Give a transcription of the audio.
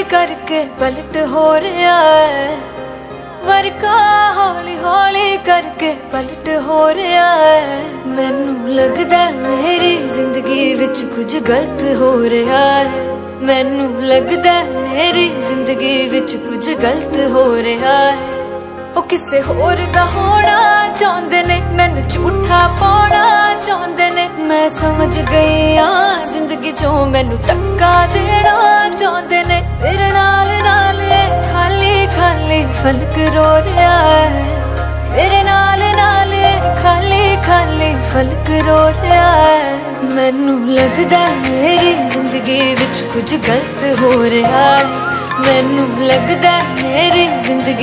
करके पलट हो रहा है, वर्का हौली हौली करके पलट हो रहा है। मैनू लगदा मेरी जिंदगी विच कुछ गलत हो रहा है, मैनू लगदा मेरी जिंदगी विच कुछ गलत हो रहा है। ओ किसे होर दा होना चाहते ने, मैनू झूठा पाना चाहते ने। मैं समझ गई हाँ जिंदगी चो मैनू धक्का देना चाहते ने। मेरे नाल नाल खाली खाली फलक रो रहा है, मेरे नाल नाल खाली खाली फलक रो रहा है। मैनू लगदा मेरी जिंदगी विच कुछ गलत हो रहा है, मैनू लगदा मेरी जिंदगी